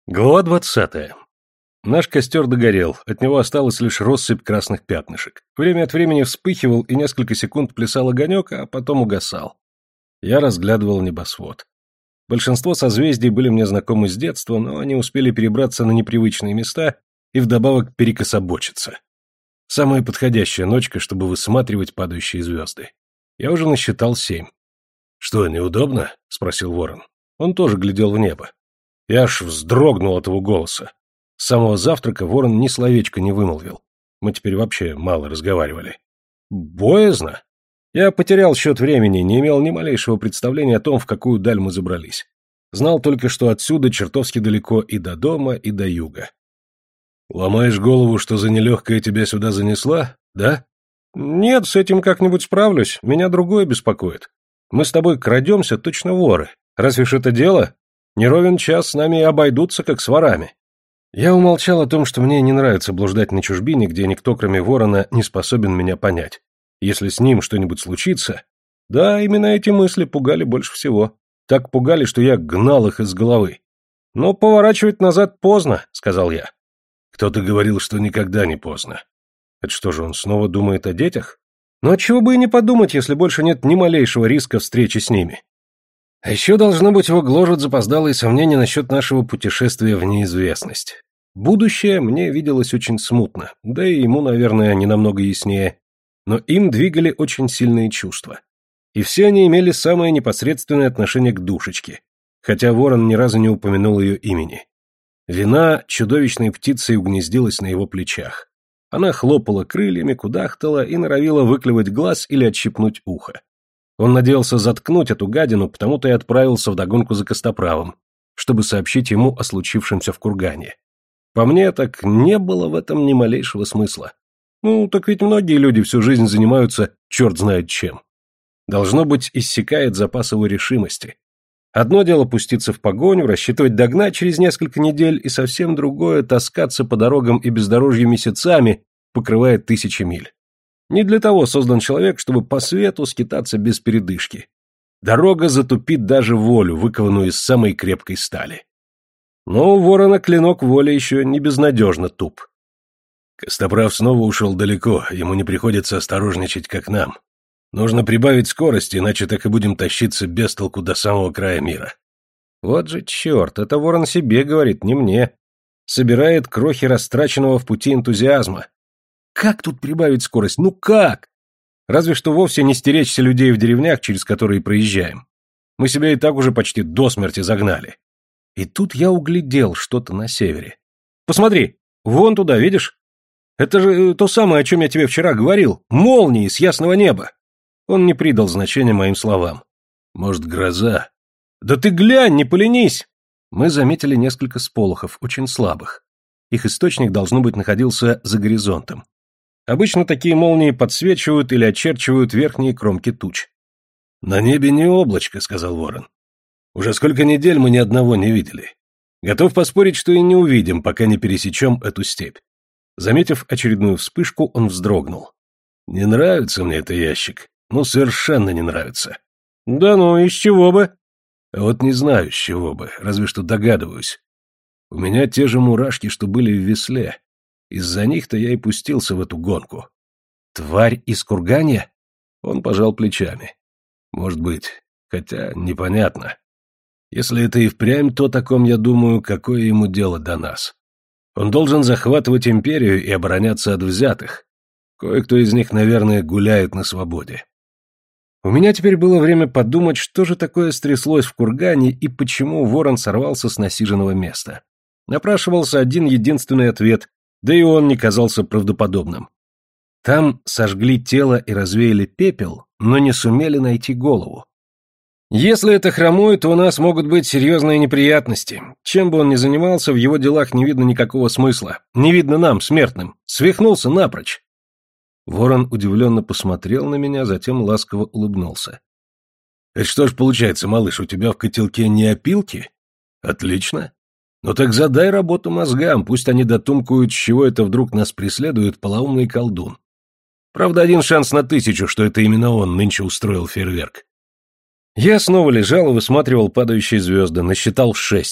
Глава 20. Наш костер догорел, от него осталась лишь россыпь красных пятнышек. Время от времени вспыхивал и несколько секунд плясал огонек, а потом угасал. Я разглядывал небосвод. Большинство созвездий были мне знакомы с детства, но они успели перебраться на непривычные места и вдобавок перекособочиться. Самая подходящая ночка, чтобы высматривать падающие звезды. Я уже насчитал 7. «Что, неудобно?» — спросил Ворон. Он тоже глядел в небо. Я аж вздрогнул от его голоса. С самого завтрака Ворон ни словечко не вымолвил. Мы теперь вообще мало разговаривали. Боязно? Я потерял счет времени, не имел ни малейшего представления о том, в какую даль мы забрались. Знал только, что отсюда чертовски далеко и до дома, и до юга. Ломаешь голову, что за нелегкая тебя сюда занесла, да? Нет, с этим как-нибудь справлюсь, меня другое беспокоит. Мы с тобой крадемся, точно воры. Разве ж это дело? Не ровен час с нами и обойдутся, как с ворами. Я умолчал о том, что мне не нравится блуждать на чужбине, где никто, кроме Ворона, не способен меня понять. Если с ним что-нибудь случится... Да, именно эти мысли пугали больше всего. Так пугали, что я гнал их из головы. «Но поворачивать назад поздно», — сказал я. Кто-то говорил, что никогда не поздно. Это что же, он снова думает о детях? Ну, отчего бы и не подумать, если больше нет ни малейшего риска встречи с ними. А еще, должно быть, его гложет запоздалые сомнения насчет нашего путешествия в неизвестность. Будущее мне виделось очень смутно, да и ему, наверное, не намного яснее, но им двигали очень сильные чувства. И все они имели самое непосредственное отношение к душечке, хотя Ворон ни разу не упомянул ее имени. Вина чудовищной птицей угнездилась на его плечах. Она хлопала крыльями, кудахтала и норовила выклевать глаз или отщипнуть ухо. Он надеялся заткнуть эту гадину, потому-то и отправился вдогонку за Костоправом, чтобы сообщить ему о случившемся в кургане. По мне, так не было в этом ни малейшего смысла. Ну, так ведь многие люди всю жизнь занимаются черт знает чем. Должно быть, иссякает запас его решимости. Одно дело пуститься в погоню, рассчитывать догнать через несколько недель, и совсем другое — таскаться по дорогам и бездорожью месяцами, покрывая 1000 миль. Не для того создан человек, чтобы по свету скитаться без передышки. Дорога затупит даже волю, выкованную из самой крепкой стали. Но у Ворона клинок воли еще не безнадежно туп. Костоправ снова ушел далеко, ему не приходится осторожничать, как нам. Нужно прибавить скорости, иначе так и будем тащиться без толку до самого края мира. Вот же черт, это Ворон себе говорит, не мне. Собирает крохи растраченного в пути энтузиазма. Как тут прибавить скорость? Ну как? Разве что вовсе не стеречься людей в деревнях, через которые проезжаем. Мы себя и так уже почти до смерти загнали. И тут я углядел что-то на севере. Посмотри, вон туда, видишь? Это же то самое, о чем я тебе вчера говорил. Молнии с ясного неба. Он не придал значения моим словам. Может, гроза? Да ты глянь, не поленись! Мы заметили несколько сполохов, очень слабых. Их источник, должно быть, находился за горизонтом. Обычно такие молнии подсвечивают или очерчивают верхние кромки туч. «На небе не облачко», — сказал Ворон. «Уже сколько недель мы ни одного не видели. Готов поспорить, что и не увидим, пока не пересечем эту степь». Заметив очередную вспышку, он вздрогнул. «Не нравится мне этот ящик. Ну, совершенно не нравится». «Да ну, из чего бы?» «Вот не знаю, с чего бы, разве что догадываюсь. У меня те же мурашки, что были в весле. Из-за них-то я и пустился в эту гонку». «Тварь из кургана?» Он пожал плечами. «Может быть, хотя непонятно. Если это и впрямь то, о ком я думаю, какое ему дело до нас? Он должен захватывать империю и обороняться от взятых. Кое-кто из них, наверное, гуляет на свободе». У меня теперь было время подумать, что же такое стряслось в кургане и почему Ворон сорвался с насиженного места. Напрашивался один единственный ответ, да и он не казался правдоподобным. Там сожгли тело и развеяли пепел, но не сумели найти голову. Если это хромой, то у нас могут быть серьезные неприятности. Чем бы он ни занимался, в его делах не видно никакого смысла. Не видно нам, смертным. Свихнулся напрочь. Ворон удивленно посмотрел на меня, затем ласково улыбнулся. «Это что ж получается, малыш, у тебя в котелке не опилки? Отлично. Ну так задай работу мозгам, пусть они дотумкают, с чего это вдруг нас преследует полоумный колдун. Правда, 1 шанс на 1000, что это именно он нынче устроил фейерверк». Я снова лежал и высматривал падающие звезды, насчитал 6.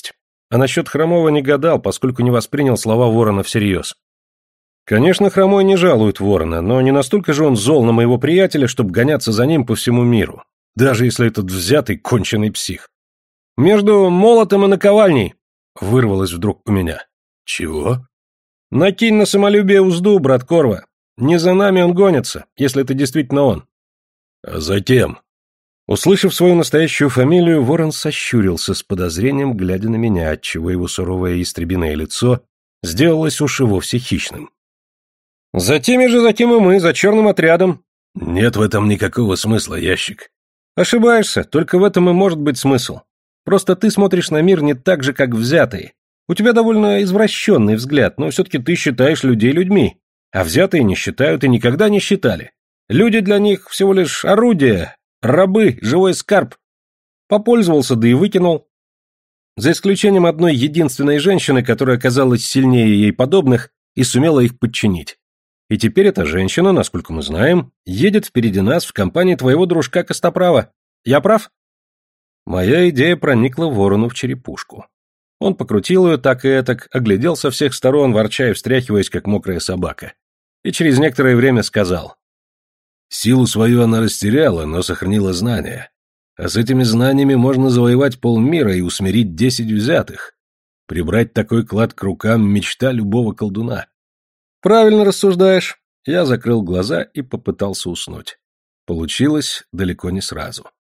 а насчет Хромого не гадал, поскольку не воспринял слова Ворона всерьез. Конечно, Хромой не жалует Ворона, но не настолько же он зол на моего приятеля, чтобы гоняться за ним по всему миру, даже если этот взятый конченый псих. «Между молотом и наковальней!» — вырвалось вдруг у меня. «Чего?» «Накинь на самолюбие узду, брат Корва. Не за нами он гонится, если это действительно он». «А затем?» Услышав свою настоящую фамилию, Ворон сощурился с подозрением, глядя на меня, отчего его суровое истребиное лицо сделалось уж и вовсе хищным. «За теми же, за кем и мы, за черным отрядом». «Нет в этом никакого смысла, ящик». «Ошибаешься, только в этом и может быть смысл. Просто ты смотришь на мир не так же, как взятые. У тебя довольно извращенный взгляд, но все-таки ты считаешь людей людьми, а взятые не считают и никогда не считали. Люди для них всего лишь орудия, рабы, живой скарб. Попользовался, да и выкинул. За исключением одной единственной женщины, которая оказалась сильнее ей подобных и сумела их подчинить. И теперь эта женщина, насколько мы знаем, едет впереди нас в компании твоего дружка Костоправа. Я прав?» Моя идея проникла Ворону в черепушку. Он покрутил ее так и этак, оглядел со всех сторон, ворча и встряхиваясь, как мокрая собака. И через некоторое время сказал: «Силу свою она растеряла, но сохранила знания. А с этими знаниями можно завоевать полмира и усмирить 10 взятых. Прибрать такой клад к рукам — мечта любого колдуна». «Правильно рассуждаешь». Я закрыл глаза и попытался уснуть. Получилось далеко не сразу.